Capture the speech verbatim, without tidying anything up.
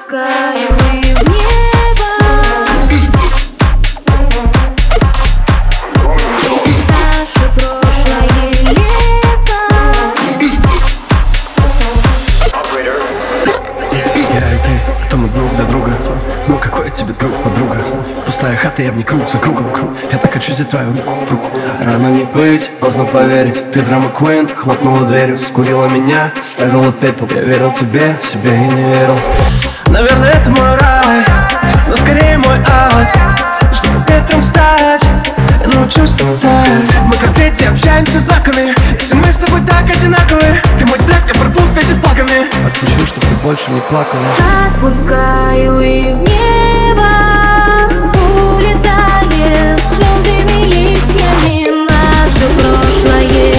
Отпускаю и в небо. Наше прошлое лето. Я и ты, кто мы друг для друга? Ну какой тебе друг, подруга? Пустая хата, я в ней круг за кругом круг. Я так хочу взять твою руку в руку. Рано не быть, поздно поверить. Ты драма Куин, хлопнула дверью, скурила меня, ставила пепел. Я верил тебе, себе и не верил. Наверное, это мой рай, но скорее мой ад. Чтобы ветром стать, я научусь летать. Мы как дети общаемся знаками. Если мы с тобой так одинаковые, ты мой бляк, я проплыл вместе с плаками. Отпущу, чтоб ты больше не плакала. Отпускаю и в небо. Улетает с желтыми листьями наше прошлое.